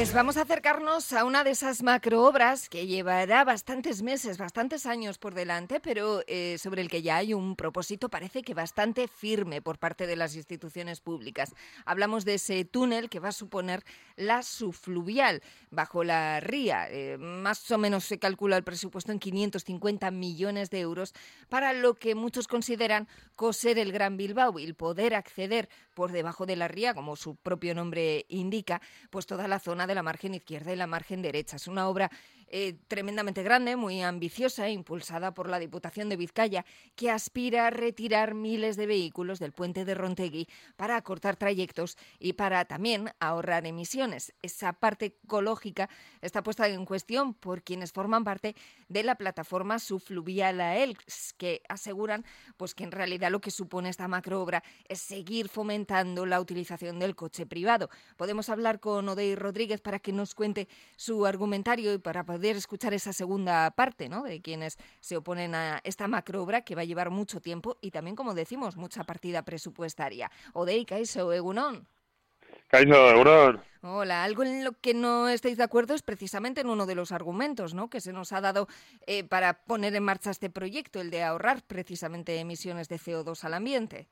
Pues vamos a acercarnos a una de esas macroobras que llevará bastantes meses, bastantes años por delante, pero sobre el que ya hay un propósito, parece que bastante firme por parte de las instituciones públicas. Hablamos de ese túnel que va a suponer la subfluvial bajo la ría. Más o menos se calcula el presupuesto en 550 millones de euros para lo que muchos consideran coser el Gran Bilbao y el poder acceder por debajo de la ría, como su propio nombre indica, pues toda la zona de la margen izquierda y la margen derecha. Es una obra tremendamente grande, muy ambiciosa, impulsada por la Diputación de Vizcaya, que aspira a retirar miles de vehículos del puente de Rontegui para acortar trayectos y para también ahorrar emisiones. Esa parte ecológica está puesta en cuestión por quienes forman parte de la plataforma subfluvial AELS, que aseguran pues, que en realidad lo que supone esta macroobra es seguir fomentando la utilización del coche privado. Podemos hablar con Odey Rodríguez para que nos cuente su argumentario y para poder escuchar esa segunda parte, ¿no?, de quienes se oponen a esta macroobra que va a llevar mucho tiempo y también, como decimos, mucha partida presupuestaria. Odey, kaixo, egunon. Kaixo, egunon. Hola, algo en lo que no estáis de acuerdo es precisamente en uno de los argumentos, ¿no?, que se nos ha dado para poner en marcha este proyecto, el de ahorrar precisamente emisiones de CO2 al ambiente.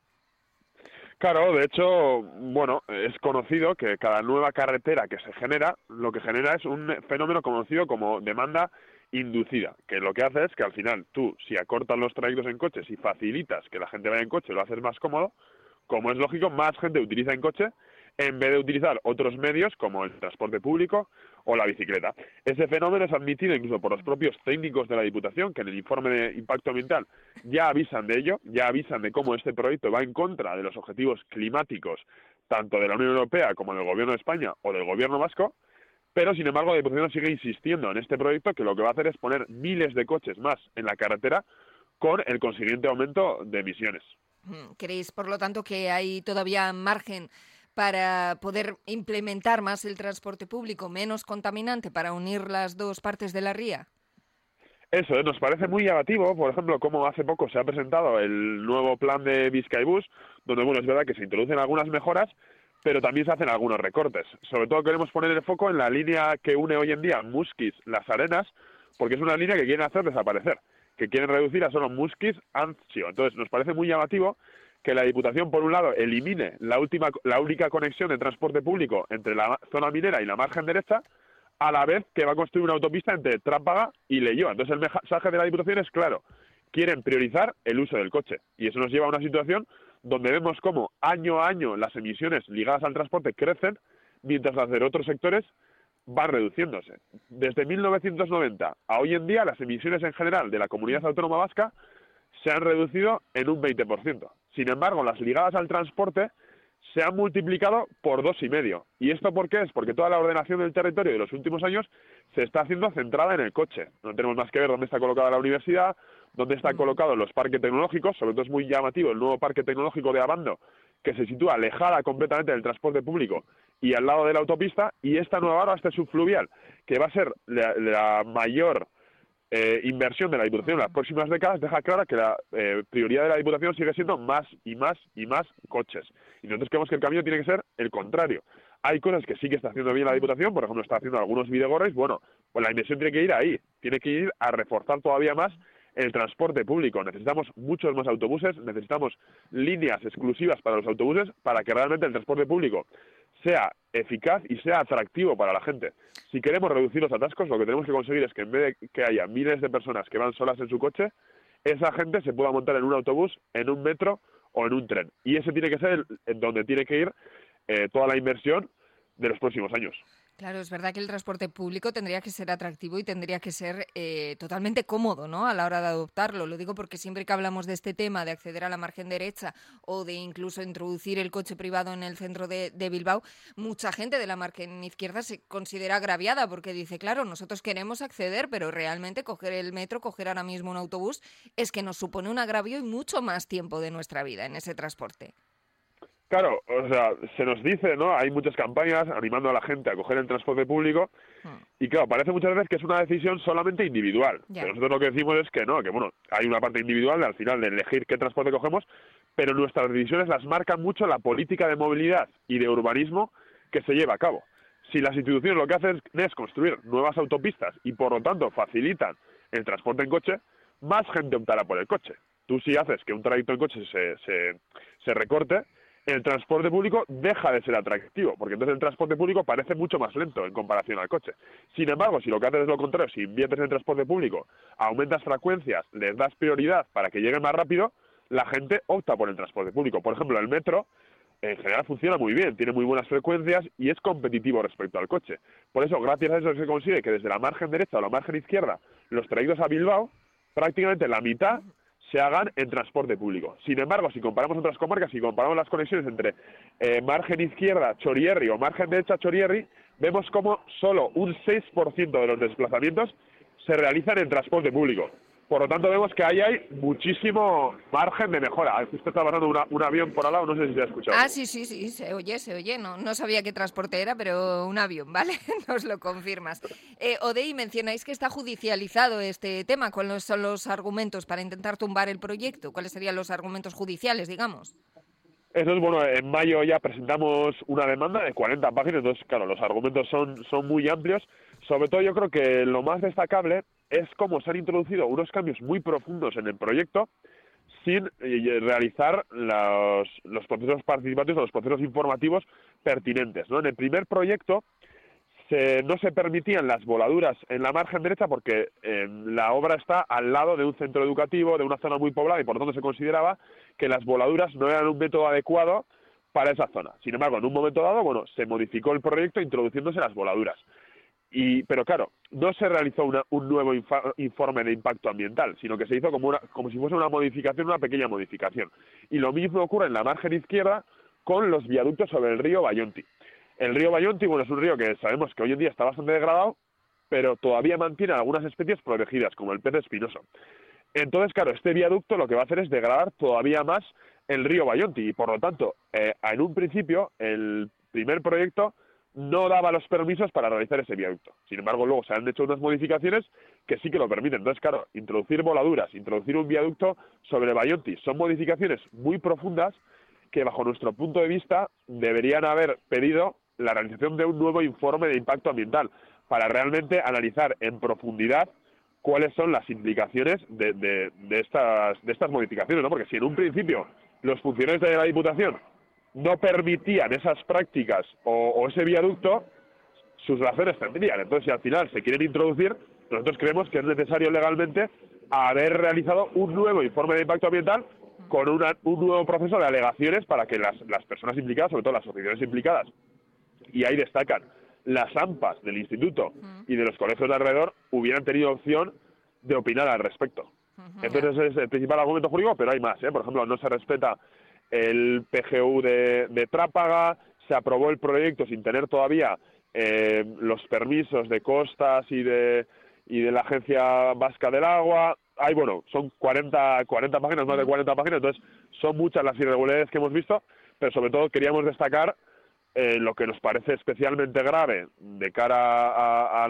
Claro, de hecho, bueno, es conocido que cada nueva carretera que se genera, lo que genera es un fenómeno conocido como demanda inducida, que lo que hace es que al final tú, si acortas los trayectos en coches y facilitas que la gente vaya en coche, lo haces más cómodo, como es lógico, más gente utiliza en coche en vez de utilizar otros medios como el transporte público o la bicicleta. Ese fenómeno es admitido incluso por los propios técnicos de la Diputación, que en el informe de impacto ambiental ya avisan de ello, ya avisan de cómo este proyecto va en contra de los objetivos climáticos tanto de la Unión Europea como del Gobierno de España o del Gobierno vasco, pero sin embargo la Diputación sigue insistiendo en este proyecto, que lo que va a hacer es poner miles de coches más en la carretera con el consiguiente aumento de emisiones. ¿Creéis, por lo tanto, que hay todavía margen para poder implementar más el transporte público, menos contaminante, para unir las dos partes de la ría? Eso, nos parece muy llamativo, por ejemplo, como hace poco se ha presentado el nuevo plan de Bizkaibus, donde, bueno, es verdad que se introducen algunas mejoras, pero también se hacen algunos recortes. Sobre todo queremos poner el foco en la línea que une hoy en día Muskiz-Las Arenas, porque es una línea que quieren hacer desaparecer, que quieren reducir a solo Muskiz-Anzio. Entonces, nos parece muy llamativo que la Diputación, por un lado, elimine la única conexión de transporte público entre la zona minera y la margen derecha, a la vez que va a construir una autopista entre Trápaga y Leioa. Entonces el mensaje de la Diputación es claro, quieren priorizar el uso del coche. Y eso nos lleva a una situación donde vemos cómo año a año las emisiones ligadas al transporte crecen, mientras las de otros sectores van reduciéndose. Desde 1990 a hoy en día, las emisiones en general de la Comunidad Autónoma Vasca se han reducido en un 20%. Sin embargo, las ligadas al transporte se han multiplicado por 2,5. ¿Y esto por qué es? Porque toda la ordenación del territorio de los últimos años se está haciendo centrada en el coche. No tenemos más que ver dónde está colocada la universidad, dónde están colocados los parques tecnológicos. Sobre todo es muy llamativo el nuevo parque tecnológico de Abando, que se sitúa alejada completamente del transporte público y al lado de la autopista, y esta nueva obra, este subfluvial, que va a ser la mayor inversión de la Diputación en las próximas décadas, deja clara que la prioridad de la Diputación sigue siendo más y más y más coches. Y nosotros creemos que el camino tiene que ser el contrario. Hay cosas que sí que está haciendo bien la Diputación, por ejemplo, está haciendo algunos videgorres. Bueno, pues la inversión tiene que ir ahí, tiene que ir a reforzar todavía más el transporte público. Necesitamos muchos más autobuses, necesitamos líneas exclusivas para los autobuses para que realmente el transporte público sea eficaz y sea atractivo para la gente. Si queremos reducir los atascos, lo que tenemos que conseguir es que en vez de que haya miles de personas que van solas en su coche, esa gente se pueda montar en un autobús, en un metro o en un tren. Y ese tiene que ser donde tiene que ir toda la inversión de los próximos años. Claro, es verdad que el transporte público tendría que ser atractivo y tendría que ser totalmente cómodo, ¿no?, a la hora de adoptarlo. Lo digo porque siempre que hablamos de este tema de acceder a la margen derecha o de incluso introducir el coche privado en el centro de Bilbao, mucha gente de la margen izquierda se considera agraviada porque dice, claro, nosotros queremos acceder, pero realmente coger el metro, coger ahora mismo un autobús, es que nos supone un agravio y mucho más tiempo de nuestra vida en ese transporte. Claro, o sea, se nos dice, ¿no? Hay muchas campañas animando a la gente a coger el transporte público y claro, parece muchas veces que es una decisión solamente individual. Ya. Pero nosotros lo que decimos es que no, que bueno, hay una parte individual al final de elegir qué transporte cogemos, pero nuestras decisiones las marcan mucho la política de movilidad y de urbanismo que se lleva a cabo. Si las instituciones lo que hacen es construir nuevas autopistas y por lo tanto facilitan el transporte en coche, más gente optará por el coche. Tú si haces que un trayecto en coche se recorte, el transporte público deja de ser atractivo, porque entonces el transporte público parece mucho más lento en comparación al coche. Sin embargo, si lo que haces es lo contrario, si inviertes en el transporte público, aumentas frecuencias, les das prioridad para que lleguen más rápido, la gente opta por el transporte público. Por ejemplo, el metro en general funciona muy bien, tiene muy buenas frecuencias y es competitivo respecto al coche. Por eso, gracias a eso se consigue que desde la margen derecha o la margen izquierda, los trayectos a Bilbao, prácticamente la mitad se hagan en transporte público. Sin embargo, si comparamos otras comarcas, si comparamos las conexiones entre margen izquierda Chorierri o margen derecha Chorierri, vemos como solo un 6% de los desplazamientos se realizan en transporte público. Por lo tanto, vemos que ahí hay muchísimo margen de mejora. Justo está pasando un avión por al lado, no sé si se ha escuchado. Ah, sí, se oye. No sabía qué transporte era, pero un avión, ¿vale? Nos lo confirmas. Odey, mencionáis que está judicializado este tema. ¿Cuáles son los argumentos para intentar tumbar el proyecto? ¿Cuáles serían los argumentos judiciales, digamos? Eso es bueno, en mayo ya presentamos una demanda de 40 páginas, entonces claro, los argumentos son muy amplios. Sobre todo yo creo que lo más destacable es cómo se han introducido unos cambios muy profundos en el proyecto sin realizar los procesos participativos o los procesos informativos pertinentes, ¿no? En el primer proyecto no se permitían las voladuras en la margen derecha porque la obra está al lado de un centro educativo, de una zona muy poblada y por lo tanto se consideraba que las voladuras no eran un método adecuado para esa zona. Sin embargo, en un momento dado, bueno, se modificó el proyecto introduciéndose las voladuras. Pero claro, no se realizó un nuevo informe de impacto ambiental, sino que se hizo como si fuese una modificación, una pequeña modificación. Y lo mismo ocurre en la margen izquierda con los viaductos sobre el río Bayonti. El río Bayonti, bueno, es un río que sabemos que hoy en día está bastante degradado, pero todavía mantiene algunas especies protegidas, como el pez espinoso. Entonces, claro, este viaducto lo que va a hacer es degradar todavía más el río Bayonti y, por lo tanto, en un principio, el primer proyecto no daba los permisos para realizar ese viaducto. Sin embargo, luego se han hecho unas modificaciones que sí que lo permiten. Entonces, claro, introducir voladuras, introducir un viaducto sobre Bayonti, son modificaciones muy profundas que, bajo nuestro punto de vista, deberían haber pedido la realización de un nuevo informe de impacto ambiental para realmente analizar en profundidad cuáles son las implicaciones de estas modificaciones, ¿no? Porque si en un principio los funcionarios de la Diputación no permitían esas prácticas o ese viaducto, sus razones tendrían. Entonces, si al final se quieren introducir, nosotros creemos que es necesario legalmente haber realizado un nuevo informe de impacto ambiental con un nuevo proceso de alegaciones para que las personas implicadas, sobre todo las asociaciones implicadas, y ahí destacan las AMPAs del instituto y de los colegios de alrededor, hubieran tenido opción de opinar al respecto. Entonces ese es el principal argumento jurídico, pero hay más, ¿eh? Por ejemplo, no se respeta el PGU de Trápaga, se aprobó el proyecto sin tener todavía los permisos de costas y de la Agencia Vasca del Agua. Bueno, son 40 páginas, más de 40 páginas, entonces son muchas las irregularidades que hemos visto, pero sobre todo queríamos destacar lo que nos parece especialmente grave de cara a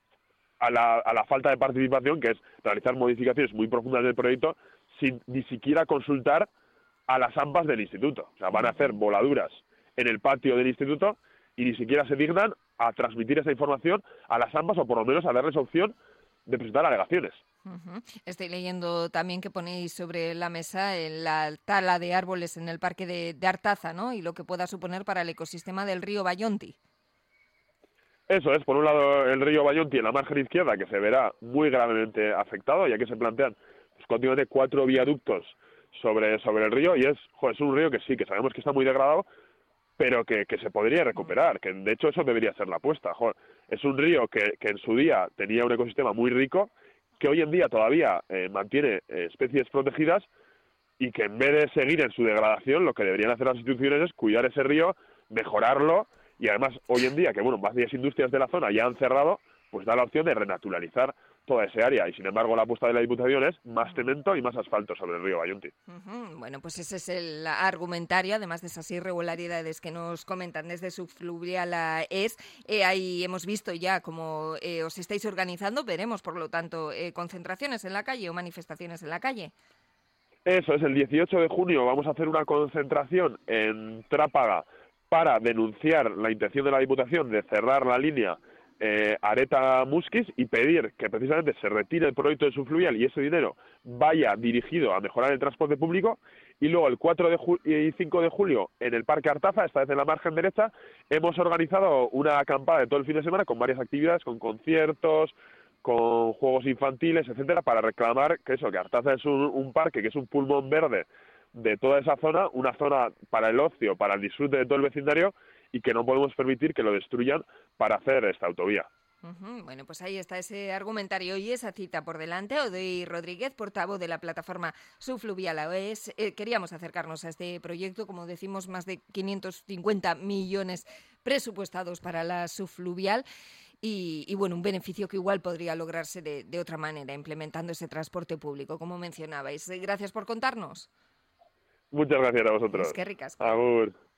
la falta de participación, que es realizar modificaciones muy profundas del proyecto sin ni siquiera consultar a las AMPAs del instituto. O sea, van a hacer voladuras en el patio del instituto y ni siquiera se dignan a transmitir esa información a las AMPAs o por lo menos a darles opción de presentar alegaciones. Estoy leyendo también que ponéis sobre la mesa la tala de árboles en el parque de Artaza, ¿no? Y lo que pueda suponer para el ecosistema del río Bayonti. Eso es, por un lado el río Bayonti en la margen izquierda, que se verá muy gravemente afectado, ya que se plantean continuamente 4 viaductos sobre el río, y es un río que sí, que sabemos que está muy degradado, pero que se podría recuperar, que de hecho eso debería ser la apuesta. Es un río que en su día tenía un ecosistema muy rico, que hoy en día todavía mantiene especies protegidas y que en vez de seguir en su degradación, lo que deberían hacer las instituciones es cuidar ese río, mejorarlo, y además hoy en día que varias industrias de la zona ya han cerrado, pues da la opción de renaturalizar toda esa área, y sin embargo la apuesta de la Diputación es más cemento y más asfalto sobre el río Bayonti. Bueno, pues ese es el argumentario, además de esas irregularidades que nos comentan desde Subfluvial a ES. Ahí hemos visto ya cómo os estáis organizando, veremos por lo tanto concentraciones en la calle o manifestaciones en la calle. Eso es, el 18 de junio vamos a hacer una concentración en Trápaga para denunciar la intención de la Diputación de cerrar la línea Areta-Musquis y pedir que precisamente se retire el proyecto de subfluvial y ese dinero vaya dirigido a mejorar el transporte público. Y luego el 4 y 5 de julio en el Parque Artaza, esta vez en la margen derecha, hemos organizado una acampada de todo el fin de semana con varias actividades, con conciertos, con juegos infantiles, etcétera, para reclamar que Artaza es un parque, que es un pulmón verde de toda esa zona, una zona para el ocio, para el disfrute de todo el vecindario, y que no podemos permitir que lo destruyan para hacer esta autovía. Bueno, pues ahí está ese argumentario y esa cita por delante. Odey Rodríguez, portavoz de la plataforma Subfluvial AOES. Queríamos acercarnos a este proyecto, como decimos, más de 550 millones presupuestados para la subfluvial y bueno, un beneficio que igual podría lograrse de otra manera, implementando ese transporte público, como mencionabais. Gracias por contarnos. Muchas gracias a vosotros. Es que ricas. Agur.